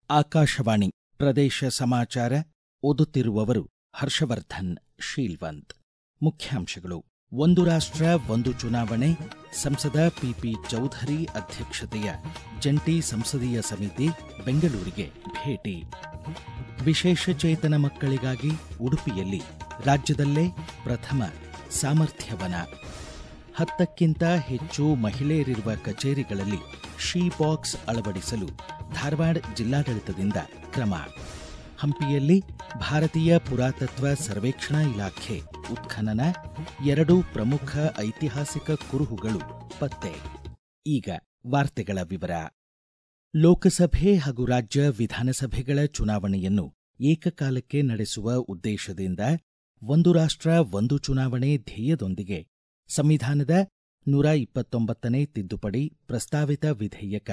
ಆಕಾಶವಾಣಿ ಪ್ರದೇಶ ಸಮಾಚಾರ ಓದುತ್ತಿರುವವರು ಹರ್ಷವರ್ಧನ್ ಶೀಲ್ವಂತ್. ಮುಖ್ಯಾಂಶಗಳು. ಒಂದು ರಾಷ್ಟ್ರ ಒಂದು ಚುನಾವಣೆ, ಸಂಸದ ಪಿಪಿ ಚೌಧರಿ ಅಧ್ಯಕ್ಷತೆಯ ಜಂಟಿ ಸಂಸದೀಯ ಸಮಿತಿ ಬೆಂಗಳೂರಿಗೆ ಭೇಟಿ. ವಿಶೇಷಚೇತನ ಮಕ್ಕಳಿಗಾಗಿ ಉಡುಪಿಯಲ್ಲಿ ರಾಜ್ಯದಲ್ಲೇ ಪ್ರಥಮ ಸಾಮರ್ಥ್ಯವನ. 10ಕ್ಕಿಂತ ಹೆಚ್ಚು ಮಹಿಳೆಯರಿರುವ ಕಚೇರಿಗಳಲ್ಲಿ ಶೀ ಬಾಕ್ಸ್ ಅಳವಡಿಸಲು ಧಾರವಾಡ ಜಿಲ್ಲಾಡಳಿತದಿಂದ ಕ್ರಮ. ಹಂಪಿಯಲ್ಲಿ ಭಾರತೀಯ ಪುರಾತತ್ವ ಸರ್ವೇಕ್ಷಣಾ ಇಲಾಖೆ ಉತ್ಖನನ, 2 ಪ್ರಮುಖ ಐತಿಹಾಸಿಕ ಕುರುಹುಗಳು ಪತ್ತೆ. ಈಗ ವಾರ್ತೆಗಳ ವಿವರ. ಲೋಕಸಭೆ ಹಾಗೂ ರಾಜ್ಯ ವಿಧಾನಸಭೆಗಳ ಚುನಾವಣೆಯನ್ನು ಏಕಕಾಲಕ್ಕೆ ನಡೆಸುವ ಉದ್ದೇಶದಿಂದ ಒಂದು ರಾಷ್ಟ್ರ ಒಂದು ಚುನಾವಣೆ ಧ್ಯೇಯದೊಂದಿಗೆ ಸಂವಿಧಾನದ 129ನೇ ತಿದ್ದುಪಡಿ ಪ್ರಸ್ತಾವಿತ ವಿಧೇಯಕ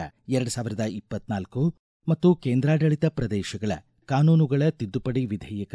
2024 ಮತ್ತು ಕೇಂದ್ರಾಡಳಿತ ಪ್ರದೇಶಗಳ ಕಾನೂನುಗಳ ತಿದ್ದುಪಡಿ ವಿಧೇಯಕ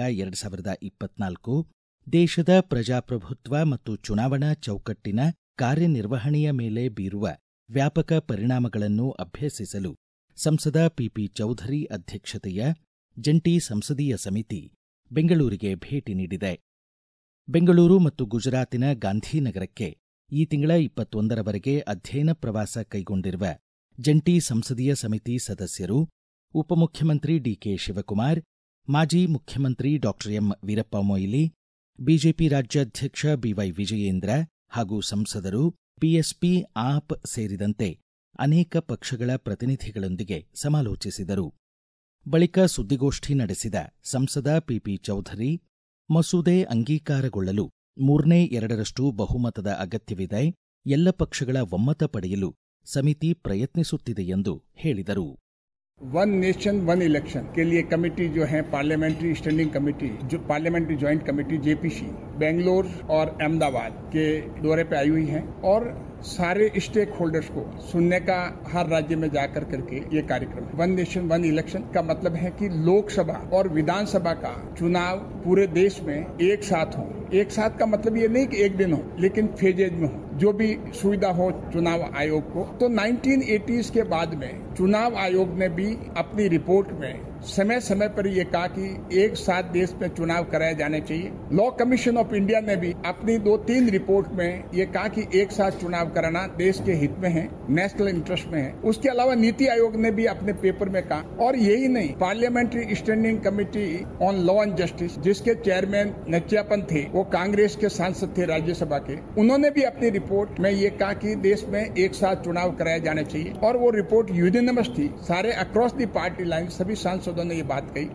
2024 ದೇಶದ ಪ್ರಜಾಪ್ರಭುತ್ವ ಮತ್ತು ಚುನಾವಣಾ ಚೌಕಟ್ಟಿನ ಕಾರ್ಯನಿರ್ವಹಣೆಯ ಮೇಲೆ ಬೀರುವ ವ್ಯಾಪಕ ಪರಿಣಾಮಗಳನ್ನು ಅಭ್ಯಸಿಸಲು ಸಂಸದ ಪಿಪಿ ಚೌಧರಿ ಅಧ್ಯಕ್ಷತೆಯ ಜಂಟಿ ಸಂಸದೀಯ ಸಮಿತಿ ಬೆಂಗಳೂರಿಗೆ ಭೇಟಿ ನೀಡಿದೆ. ಬೆಂಗಳೂರು ಮತ್ತು ಗುಜರಾತಿನ ಗಾಂಧಿನಗರಕ್ಕೆ ಈ ತಿಂಗಳ 21ರವರೆಗೆ ಅಧ್ಯಯನ ಪ್ರವಾಸ ಕೈಗೊಂಡಿರುವ ಜಂಟಿ ಸಂಸದೀಯ ಸಮಿತಿ ಸದಸ್ಯರು ಉಪಮುಖ್ಯಮಂತ್ರಿ ಡಿಕೆ ಶಿವಕುಮಾರ್, ಮಾಜಿ ಮುಖ್ಯಮಂತ್ರಿ doctor M Veerappa Moily, BJP ರಾಜ್ಯಾಧ್ಯಕ್ಷ ಬಿವೈ ವಿಜಯೇಂದ್ರ ಹಾಗೂ ಸಂಸದರು, ಬಿಎಸ್ಪಿ, ಆಪ್ ಸೇರಿದಂತೆ ಅನೇಕ ಪಕ್ಷಗಳ ಪ್ರತಿನಿಧಿಗಳೊಂದಿಗೆ ಸಮಾಲೋಚಿಸಿದರು. ಬಳಿಕ ಸುದ್ದಿಗೋಷ್ಠಿ ನಡೆಸಿದ ಸಂಸದ ಪಿಪಿ ಚೌಧರಿ, ಮಸೂದೆ ಅಂಗೀಕಾರಗೊಳ್ಳಲು 3/2 ಬಹುಮತದ ಅಗತ್ಯವಿದೆ, ಎಲ್ಲ ಪಕ್ಷಗಳ ಒಮ್ಮತ ಪಡೆಯಲು ಸಮಿತಿ ಪ್ರಯತ್ನಿಸುತ್ತಿದೆ ಎಂದು ಹೇಳಿದರು. वन नेशन वन इलेक्शन के लिए कमेटी जो है पार्लियामेंट्री स्टैंडिंग कमेटी, जो parliamentary joint committee JPC Bangalore और अहमदाबाद के दौरे पे आई हुई है और सारे स्टेक होल्डर्स को सुनने का हर राज्य में जाकर करके ये कार्यक्रम है. वन नेशन वन इलेक्शन का मतलब है कि लोकसभा और विधानसभा का चुनाव पूरे देश में एक साथ हो. एक साथ का मतलब ये नहीं कि एक दिन हो, लेकिन फेजेज में हो, जो भी सुविधा हो चुनाव आयोग को. तो 1980s के बाद में चुनाव आयोग ने भी अपनी रिपोर्ट में समय समय पर यह कहा कि एक साथ देश में चुनाव कराए जाने चाहिए. लॉ कमीशन ऑफ इंडिया ने भी अपनी 2-3 रिपोर्ट में ये कहा कि एक साथ चुनाव कराना देश के हित में है, नेशनल इंटरेस्ट में है. उसके अलावा नीति आयोग ने भी अपने पेपर में कहा. और यही नहीं, parliamentary standing committee on law and justice, जिसके चेयरमैन नचियापन थे, वो कांग्रेस के सांसद थे राज्यसभा के, उन्होंने भी अपनी रिपोर्ट में ये कहा कि देश में एक साथ चुनाव कराए जाने चाहिए. और वो रिपोर्ट यूनिनमस थी, सारे अक्रॉस दी पार्टी लाइन सभी सांसदों ने ये बात कही.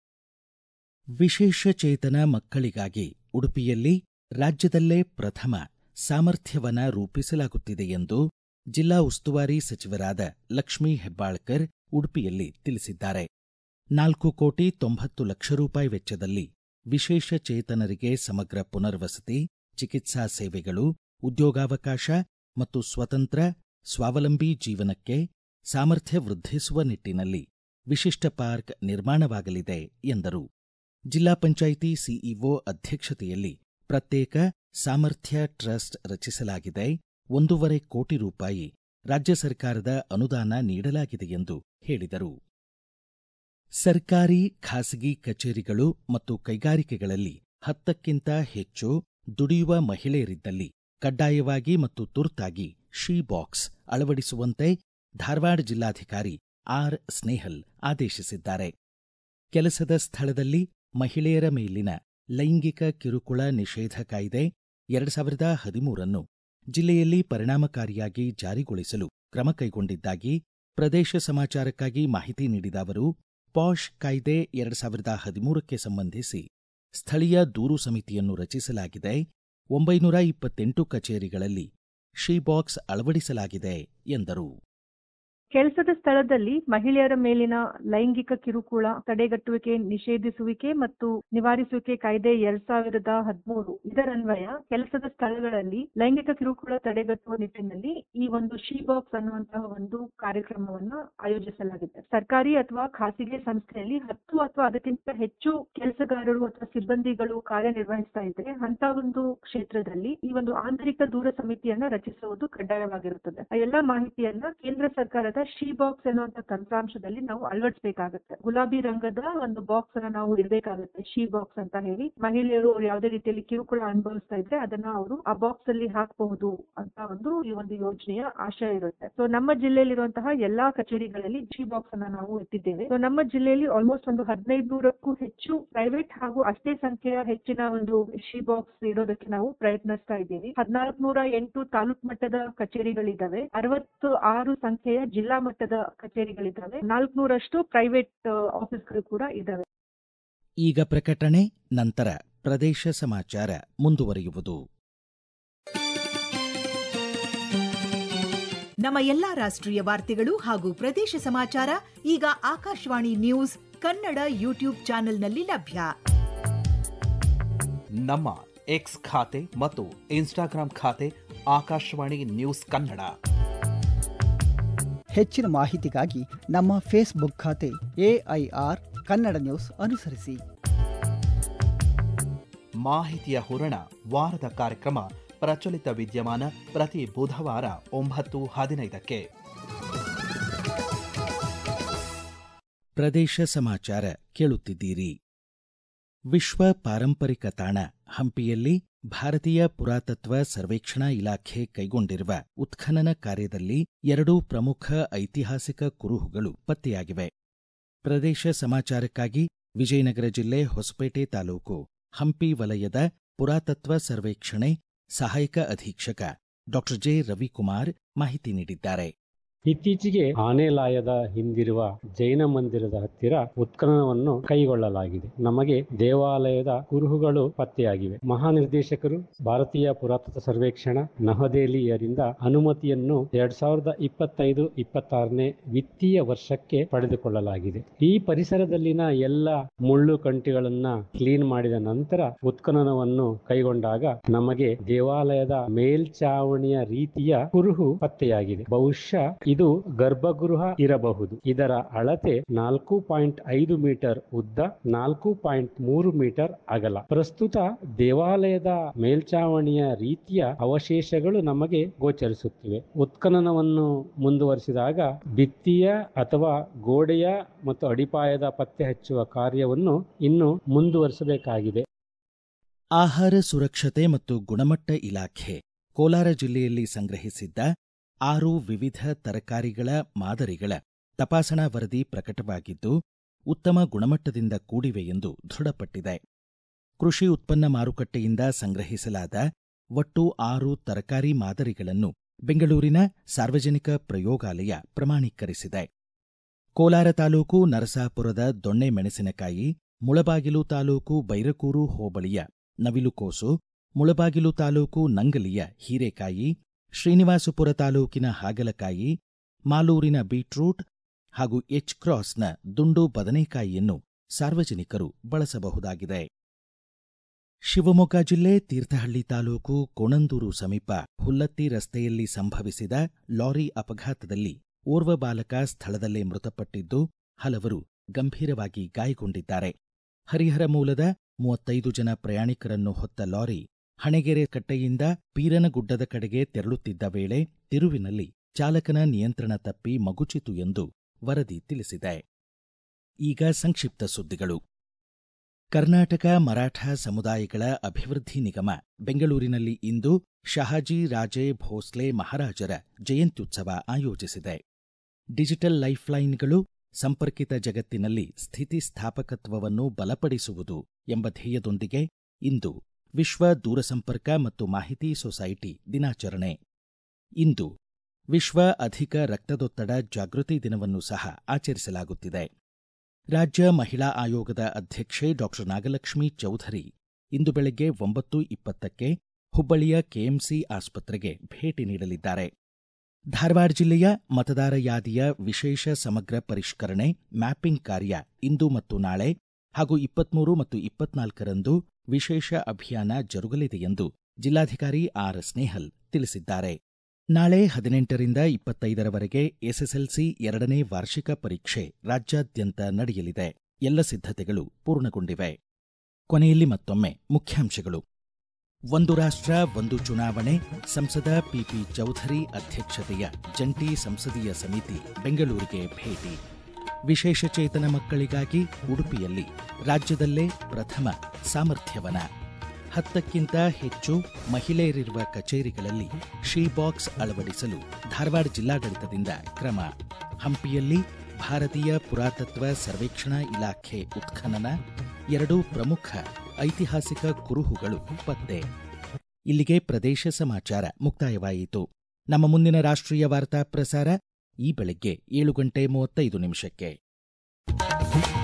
ವಿಶೇಷಚೇತನ ಮಕ್ಕಳಿಗಾಗಿ ಉಡುಪಿಯಲ್ಲಿ ರಾಜ್ಯದಲ್ಲೇ ಪ್ರಥಮ ಸಾಮರ್ಥ್ಯವನ ರೂಪಿಸಲಾಗುತ್ತಿದೆ ಎಂದು ಜಿಲ್ಲಾ ಉಸ್ತುವಾರಿ ಸಚಿವರಾದ ಲಕ್ಷ್ಮೀ ಹೆಬ್ಬಾಳ್ಕರ್ ಉಡುಪಿಯಲ್ಲಿ ತಿಳಿಸಿದ್ದಾರೆ. 4,90,00,000 ರೂಪಾಯಿ ವೆಚ್ಚದಲ್ಲಿ ವಿಶೇಷಚೇತನರಿಗೆ ಸಮಗ್ರ ಪುನರ್ವಸತಿ, ಚಿಕಿತ್ಸಾ ಸೇವೆಗಳು, ಉದ್ಯೋಗಾವಕಾಶ ಮತ್ತು ಸ್ವತಂತ್ರ ಸ್ವಾವಲಂಬಿ ಜೀವನಕ್ಕೆ ಸಾಮರ್ಥ್ಯ ವೃದ್ಧಿಸುವ ನಿಟ್ಟಿನಲ್ಲಿ ವಿಶಿಷ್ಟ ಪಾರ್ಕ್ ನಿರ್ಮಾಣವಾಗಲಿದೆ ಎಂದರು. ಜಿಲ್ಲಾ ಪಂಚಾಯಿತಿ ಸಿಇಒ ಅಧ್ಯಕ್ಷತೆಯಲ್ಲಿ ಪ್ರತ್ಯೇಕ ಸಾಮರ್ಥ್ಯ ಟ್ರಸ್ಟ್ ರಚಿಸಲಾಗಿದೆ. 1.5 ಕೋಟಿ ರೂಪಾಯಿ ರಾಜ್ಯ ಸರ್ಕಾರದ ಅನುದಾನ ನೀಡಲಾಗಿದೆ ಎಂದು ಹೇಳಿದರು. ಸರ್ಕಾರಿ, ಖಾಸಗಿ ಕಚೇರಿಗಳು ಮತ್ತು ಕೈಗಾರಿಕೆಗಳಲ್ಲಿ 10ಕ್ಕಿಂತ ಹೆಚ್ಚು ದುಡಿಯುವ ಮಹಿಳೆಯರಿದ್ದಲ್ಲಿ ಕಡ್ಡಾಯವಾಗಿ ಮತ್ತು ತುರ್ತಾಗಿ ಶೀ ಬಾಕ್ಸ್ ಅಳವಡಿಸುವಂತೆ ಧಾರವಾಡ ಜಿಲ್ಲಾಧಿಕಾರಿ ಆರ್ ಸ್ನೇಹಲ್ ಆದೇಶಿಸಿದ್ದಾರೆ. ಕೆಲಸದ ಸ್ಥಳದಲ್ಲಿ ಮಹಿಳೆಯರ ಮೇಲಿನ ಲೈಂಗಿಕ ಕಿರುಕುಳ ನಿಷೇಧ ಕಾಯ್ದೆ 2013 ಜಿಲ್ಲೆಯಲ್ಲಿ ಪರಿಣಾಮಕಾರಿಯಾಗಿ ಜಾರಿಗೊಳಿಸಲು ಕ್ರಮ ಕೈಗೊಂಡಿದ್ದಾಗಿ ಪ್ರದೇಶ ಸಮಾಚಾರಕ್ಕಾಗಿ ಮಾಹಿತಿ ನೀಡಿದ ಅವರು, ಪಾಶ್ ಕಾಯ್ದೆ 2013ಕ್ಕೆ ಸಂಬಂಧಿಸಿ ಸ್ಥಳೀಯ ದೂರು ಸಮಿತಿಯನ್ನು ರಚಿಸಲಾಗಿದೆ. 928 ಕಚೇರಿಗಳಲ್ಲಿ ಶೀ ಬಾಕ್ಸ್ ಅಳವಡಿಸಲಾಗಿದೆ ಎಂದರು. ಕೆಲಸದ ಸ್ಥಳದಲ್ಲಿ ಮಹಿಳೆಯರ ಮೇಲಿನ ಲೈಂಗಿಕ ಕಿರುಕುಳ ತಡೆಗಟ್ಟುವಿಕೆ, ನಿಷೇಧಿಸುವಿಕೆ ಮತ್ತು ನಿವಾರಿಸುವಿಕೆ ಕಾಯ್ದೆ 2013 ಇದರನ್ವಯ ಕೆಲಸದ ಸ್ಥಳಗಳಲ್ಲಿ ಲೈಂಗಿಕ ಕಿರುಕುಳ ತಡೆಗಟ್ಟುವ ನಿಟ್ಟಿನಲ್ಲಿ ಈ ಒಂದು ಶೀ ಬಾಕ್ಸ್ ಅನ್ನುವಂತಹ ಒಂದು ಕಾರ್ಯಕ್ರಮವನ್ನು ಆಯೋಜಿಸಲಾಗಿದೆ. ಸರ್ಕಾರಿ ಅಥವಾ ಖಾಸಗಿ ಸಂಸ್ಥೆಯಲ್ಲಿ 10 ಅಥವಾ ಅದಕ್ಕಿಂತ ಹೆಚ್ಚು ಕೆಲಸಗಾರರು ಅಥವಾ ಸಿಬ್ಬಂದಿಗಳು ಕಾರ್ಯನಿರ್ವಹಿಸ್ತಾ ಇದ್ರೆ ಅಂತ ಒಂದು ಕ್ಷೇತ್ರದಲ್ಲಿ ಈ ಒಂದು ಆಂತರಿಕ ದೂರ ಸಮಿತಿಯನ್ನ ರಚಿಸುವುದು ಕಡ್ಡಾಯವಾಗಿರುತ್ತದೆ. ಆ ಎಲ್ಲಾ ಮಾಹಿತಿಯನ್ನ ಕೇಂದ್ರ ಸರ್ಕಾರದ ತರಹದ ಶಿ ಬಾಕ್ಸ್ ಎನ್ನುವಂತ ತಂತ್ರಾಂಶದಲ್ಲಿ ನಾವು ಅಳವಡಿಸಬೇಕಾಗುತ್ತೆ. ಗುಲಾಬಿ ರಂಗದ ಒಂದು ಬಾಕ್ಸ್ ಅನ್ನ ನಾವು ಇಡಬೇಕಾಗುತ್ತೆ, ಶಿ ಬಾಕ್ಸ್ ಅಂತ ಹೇಳಿ. ಮಹಿಳೆಯರು ಯಾವುದೇ ರೀತಿಯಲ್ಲಿ ಕಿರುಕುಳ ಅನುಭವಿಸ್ತಾ ಇದ್ರೆ ಅದನ್ನ ಅವರು ಆ ಬಾಕ್ಸ್ ಅಲ್ಲಿ ಹಾಕಬಹುದು ಅಂತ ಈ ಒಂದು ಯೋಜನೆಯ ಆಶಯ ಇರುತ್ತೆ. ಸೊ ನಮ್ಮ ಜಿಲ್ಲೆಯಲ್ಲಿರುವಂತಹ ಎಲ್ಲಾ ಕಚೇರಿಗಳಲ್ಲಿ ಶಿ ಬಾಕ್ಸ್ ಅನ್ನ ನಾವು ಇಟ್ಟಿದ್ದೇವೆ. ಸೊ ನಮ್ಮ ಜಿಲ್ಲೆಯಲ್ಲಿ ಆಲ್ಮೋಸ್ಟ್ 1500ಕ್ಕೂ ಹೆಚ್ಚು ಪ್ರೈವೇಟ್ ಹಾಗೂ ಅಷ್ಟೇ ಸಂಖ್ಯೆಯ ಹೆಚ್ಚಿನ ಒಂದು ಶಿ ಬಾಕ್ಸ್ ಇಡೋದಕ್ಕೆ ನಾವು ಪ್ರಯತ್ನಿಸ್ತಾ ಇದ್ದೀವಿ. 1408 ತಾಲೂಕು ಮಟ್ಟದ ಕಚೇರಿಗಳಿದ್ದಾವೆ, 66 ಸಂಖ್ಯೆಯ ಜಿಲ್ಲಾ ಮಟ್ಟದ ಕಚೇರಿಗಳಿದ್ದಾವೆ, 400 ಪ್ರೈವೇಟ್ ಆಫೀಸ್ಗಳು ಕೂಡ ಇದ್ದಾವೆ. ಈಗ ಪ್ರಕಟಣೆ, ನಂತರ ಪ್ರದೇಶ ಸಮಾಚಾರ ಮುಂದುವರಿಯುವುದು. ನಮ್ಮ ಎಲ್ಲಾ ರಾಷ್ಟ್ರೀಯ ವಾರ್ತೆಗಳು ಹಾಗೂ ಪ್ರದೇಶ ಸಮಾಚಾರ ಈಗ ಆಕಾಶವಾಣಿ ನ್ಯೂಸ್ ಕನ್ನಡ ಯೂಟ್ಯೂಬ್ ಚಾನೆಲ್ನಲ್ಲಿ ಲಭ್ಯ. ನಮ್ಮ ಎಕ್ಸ್ ಖಾತೆ ಮತ್ತು ಇನ್ಸ್ಟಾಗ್ರಾಂ ಖಾತೆ ಆಕಾಶವಾಣಿ ನ್ಯೂಸ್ ಕನ್ನಡ. ಹೆಚ್ಚಿನ ಮಾಹಿತಿಗಾಗಿ ನಮ್ಮ ಫೇಸ್ಬುಕ್ ಖಾತೆ AIR ಕನ್ನಡ ನ್ಯೂಸ್ ಅನುಸರಿಸಿ. ಮಾಹಿತಿಯ ಹೂರಣ ವಾರದ ಕಾರ್ಯಕ್ರಮ ಪ್ರಚಲಿತ ವಿದ್ಯಮಾನ ಪ್ರತಿ ಬುಧವಾರ 9:15ಕ್ಕೆ. ಪ್ರದೇಶ ಸಮಾಚಾರ ಕೇಳುತ್ತಿದ್ದೀರಿ. ವಿಶ್ವ ಪಾರಂಪರಿಕ ತಾಣ ಹಂಪಿಯಲ್ಲಿ ಭಾರತೀಯ ಪುರಾತತ್ವ ಸರ್ವೇಕ್ಷಣಾ ಇಲಾಖೆ ಕೈಗೊಂಡಿರುವ ಉತ್ಖನನ ಕಾರ್ಯದಲ್ಲಿ 2 ಪ್ರಮುಖ ಐತಿಹಾಸಿಕ ಕುರುಹುಗಳು ಪತ್ತೆಯಾಗಿವೆ. ಪ್ರದೇಶ ಸಮಾಚಾರಕ್ಕಾಗಿ ವಿಜಯನಗರ ಜಿಲ್ಲೆ ಹೊಸಪೇಟೆ ತಾಲೂಕು ಹಂಪಿ ವಲಯದ ಪುರಾತತ್ವ ಸರ್ವೇಕ್ಷಣೆ ಸಹಾಯಕ ಅಧೀಕ್ಷಕ ಡಾ ಜೆ ರವಿಕುಮಾರ್ ಮಾಹಿತಿ ನೀಡಿದ್ದಾರೆ. ಇತ್ತೀಚೆಗೆ ಆನೆಲಾಯದ ಹಿಂದಿರುವ ಜೈನ ಮಂದಿರದ ಹತ್ತಿರ ಉತ್ಖನನವನ್ನು ಕೈಗೊಳ್ಳಲಾಗಿದೆ. ನಮಗೆ ದೇವಾಲಯದ ಕುರುಹುಗಳು ಪತ್ತೆಯಾಗಿವೆ. ಮಹಾನಿರ್ದೇಶಕರು ಭಾರತೀಯ ಪುರಾತತ್ವ ಸರ್ವೇಕ್ಷಣಾ ನವದೆಹಲಿಯರಿಂದ ಅನುಮತಿಯನ್ನು 2025-26ನೇ ವಿತ್ತೀಯ ವರ್ಷಕ್ಕೆ ಪಡೆದುಕೊಳ್ಳಲಾಗಿದೆ. ಈ ಪರಿಸರದಲ್ಲಿನ ಎಲ್ಲ ಮುಳ್ಳು ಕಂಟಿಗಳನ್ನ ಕ್ಲೀನ್ ಮಾಡಿದ ನಂತರ ಉತ್ಖನನವನ್ನು ಕೈಗೊಂಡಾಗ ನಮಗೆ ದೇವಾಲಯದ ಮೇಲ್ಚಾವಣಿಯ ರೀತಿಯ ಕುರುಹು ಪತ್ತೆಯಾಗಿದೆ. ಬಹುಶಃ ಇದು ಗರ್ಭಗೃಹ ಇರಬಹುದು. ಇದರ ಅಳತೆ 4.5 ಮೀಟರ್ ಉದ್ದ, 4.3 ಮೀಟರ್ ಅಗಲ. ಪ್ರಸ್ತುತ ದೇವಾಲಯದ ಮೇಲ್ಚಾವಣಿಯ ರೀತಿಯ ಅವಶೇಷಗಳು ನಮಗೆ ಗೋಚರಿಸುತ್ತಿವೆ. ಉತ್ಖನನವನ್ನು ಮುಂದುವರಿಸಿದಾಗ ಭಿತ್ತಿಯ ಅಥವಾ ಗೋಡೆಯ ಮತ್ತು ಅಡಿಪಾಯದ ಪತ್ತೆ ಹಚ್ಚುವ ಕಾರ್ಯವನ್ನು ಇನ್ನು ಮುಂದುವರಿಸಬೇಕಾಗಿದೆ. ಆಹಾರ ಸುರಕ್ಷತೆ ಮತ್ತು ಗುಣಮಟ್ಟ ಇಲಾಖೆ ಕೋಲಾರ ಜಿಲ್ಲೆಯಲ್ಲಿ ಸಂಗ್ರಹಿಸಿದ್ದ 6 ವಿವಿಧ ತರಕಾರಿಗಳ ಮಾದರಿಗಳ ತಪಾಸಣಾ ವರದಿ ಪ್ರಕಟವಾಗಿದ್ದು ಉತ್ತಮ ಗುಣಮಟ್ಟದಿಂದ ಕೂಡಿವೆ ಎಂದು ದೃಢಪಟ್ಟಿದೆ. ಕೃಷಿ ಉತ್ಪನ್ನ ಮಾರುಕಟ್ಟೆಯಿಂದ ಸಂಗ್ರಹಿಸಲಾದ ಒಟ್ಟು 6 ತರಕಾರಿ ಮಾದರಿಗಳನ್ನು ಬೆಂಗಳೂರಿನ ಸಾರ್ವಜನಿಕ ಪ್ರಯೋಗಾಲಯ ಪ್ರಮಾಣೀಕರಿಸಿದೆ. ಕೋಲಾರ ತಾಲೂಕು ನರಸಾಪುರದ ದೊಣ್ಣೆ ಮೆಣಸಿನಕಾಯಿ, ಮುಳಬಾಗಿಲು ತಾಲೂಕು ಬೈರಕೂರು ಹೋಬಳಿಯ ನವಿಲುಕೋಸು, ಮುಳಬಾಗಿಲು ತಾಲೂಕು ನಂಗಲಿಯ ಹೀರೆಕಾಯಿ, ಶ್ರೀನಿವಾಸಪುರ ತಾಲೂಕಿನ ಹಾಗಲಕಾಯಿ, ಮಾಲೂರಿನ ಬೀಟ್ರೂಟ್ ಹಾಗೂ ಎಚ್-ಕ್ರಾಸ್ನ ದುಂಡು ಬದನೆಕಾಯಿಯನ್ನು ಸಾರ್ವಜನಿಕರು ಬಳಸಬಹುದಾಗಿದೆ. ಶಿವಮೊಗ್ಗ ಜಿಲ್ಲೆ ತೀರ್ಥಹಳ್ಳಿ ತಾಲೂಕು ಕೋಣಂದೂರು ಸಮೀಪ ಹುಲ್ಲತ್ತಿ ರಸ್ತೆಯಲ್ಲಿ ಸಂಭವಿಸಿದ ಲಾರಿ ಅಪಘಾತದಲ್ಲಿ ಓರ್ವ ಬಾಲಕ ಸ್ಥಳದಲ್ಲೇ ಮೃತಪಟ್ಟಿದ್ದು ಹಲವರು ಗಂಭೀರವಾಗಿ ಗಾಯಗೊಂಡಿದ್ದಾರೆ. ಹರಿಹರ ಮೂಲದ 35 ಜನ ಪ್ರಯಾಣಿಕರನ್ನು ಹೊತ್ತ ಲಾರಿ ಹಣೆಗೆರೆ ಕಟ್ಟೆಯಿಂದ ಪೀರನಗುಡ್ಡದ ಕಡೆಗೆ ತೆರಳುತ್ತಿದ್ದ ವೇಳೆ ತಿರುವಿನಲ್ಲಿ ಚಾಲಕನ ನಿಯಂತ್ರಣ ತಪ್ಪಿ ಮಗುಚಿತು ಎಂದು ವರದಿ ತಿಳಿಸಿದೆ. ಈಗ ಸಂಕ್ಷಿಪ್ತ ಸುದ್ದಿಗಳು. ಕರ್ನಾಟಕ ಮರಾಠ ಸಮುದಾಯಗಳ ಅಭಿವೃದ್ಧಿ ನಿಗಮ ಬೆಂಗಳೂರಿನಲ್ಲಿ ಇಂದು ಶಹಾಜಿ ರಾಜೇ ಭೋಸ್ಲೆ ಮಹಾರಾಜರ ಜಯಂತ್ಯುತ್ಸವ ಆಯೋಜಿಸಿದೆ. ಡಿಜಿಟಲ್ ಲೈಫ್ಲೈನ್ಗಳು ಸಂಪರ್ಕಿತ ಜಗತ್ತಿನಲ್ಲಿ ಸ್ಥಿತಿಸ್ಥಾಪಕತ್ವವನ್ನು ಬಲಪಡಿಸುವುದು ಎಂಬ ಧ್ಯೇಯದೊಂದಿಗೆ ಇಂದು ವಿಶ್ವ ದೂರಸಂಪರ್ಕ ಮತ್ತು ಮಾಹಿತಿ ಸೊಸೈಟಿ ದಿನಾಚರಣೆ. ಇಂದು ವಿಶ್ವ ಅಧಿಕ ರಕ್ತದೊತ್ತಡ ಜಾಗೃತಿ ದಿನವನ್ನು ಸಹ ಆಚರಿಸಲಾಗುತ್ತಿದೆ. ರಾಜ್ಯ ಮಹಿಳಾ ಆಯೋಗದ ಅಧ್ಯಕ್ಷೆ ಡಾ ನಾಗಲಕ್ಷ್ಮಿ ಚೌಧರಿ ಇಂದು ಬೆಳಗ್ಗೆ 9:20ಕ್ಕೆ ಹುಬ್ಬಳ್ಳಿಯ ಕೆಎಂಸಿ ಆಸ್ಪತ್ರೆಗೆ ಭೇಟಿ ನೀಡಲಿದ್ದಾರೆ. ಧಾರವಾಡ ಜಿಲ್ಲೆಯ ಮತದಾರ ಯಾದಿಯ ವಿಶೇಷ ಸಮಗ್ರ ಪರಿಷ್ಕರಣೆ ಮ್ಯಾಪಿಂಗ್ ಕಾರ್ಯ ಇಂದು ಮತ್ತು ನಾಳೆ ಹಾಗೂ 23 ಮತ್ತು 24ರಂದು ವಿಶೇಷ ಅಭಿಯಾನ ಜರುಗಲಿದೆ ಎಂದು ಜಿಲ್ಲಾಧಿಕಾರಿ ಆರ್ ಸ್ನೇಹಲ್ ತಿಳಿಸಿದ್ದಾರೆ. ನಾಳೆ 18ರಿಂದ 25ರವರೆಗೆ ಎಸ್ಎಸ್ಎಲ್ಸಿ 2ನೇ ವಾರ್ಷಿಕ ಪರೀಕ್ಷೆ ರಾಜ್ಯಾದ್ಯಂತ ನಡೆಯಲಿದೆ. ಎಲ್ಲ ಸಿದ್ಧತೆಗಳು ಪೂರ್ಣಗೊಂಡಿವೆ. ಕೊನೆಯಲ್ಲಿ ಮತ್ತೊಮ್ಮೆ ಮುಖ್ಯಾಂಶಗಳು. ಒಂದು ರಾಷ್ಟ್ರ ಒಂದು ಚುನಾವಣೆ ಸಂಸದ ಪಿಪಿ ಚೌಧರಿ ಅಧ್ಯಕ್ಷತೆಯ ಜಂಟಿ ಸಂಸದೀಯ ಸಮಿತಿ ಬೆಂಗಳೂರಿಗೆ ಭೇಟಿ. ವಿಶೇಷ ಚೇತನ ಮಕ್ಕಳಿಗಾಗಿ ಉಡುಪಿಯಲ್ಲಿ ರಾಜ್ಯದಲ್ಲೇ ಪ್ರಥಮ ಸಾಮರ್ಥ್ಯವನ. 10ಕ್ಕಿಂತ ಹೆಚ್ಚು ಮಹಿಳೆಯರಿರುವ ಕಚೇರಿಗಳಲ್ಲಿ ಶೀ ಬಾಕ್ಸ್ ಅಳವಡಿಸಲು ಧಾರವಾಡ ಜಿಲ್ಲಾಡಳಿತದಿಂದ ಕ್ರಮ. ಹಂಪಿಯಲ್ಲಿ ಭಾರತೀಯ ಪುರಾತತ್ವ ಸರ್ವೇಕ್ಷಣಾ ಇಲಾಖೆ ಉತ್ಖನನ, 2 ಪ್ರಮುಖ ಐತಿಹಾಸಿಕ ಕುರುಹುಗಳು ಪತ್ತೆ. ಇಲ್ಲಿಗೆ ಪ್ರದೇಶ ಸಮಾಚಾರ ಮುಕ್ತಾಯವಾಯಿತು. ನಮ್ಮ ಮುಂದಿನ ರಾಷ್ಟ್ರೀಯ ವಾರ್ತಾ ಪ್ರಸಾರ ಈ ಬೆಳಗ್ಗೆ 7:35 ನಿಮಿಷಕ್ಕೆ.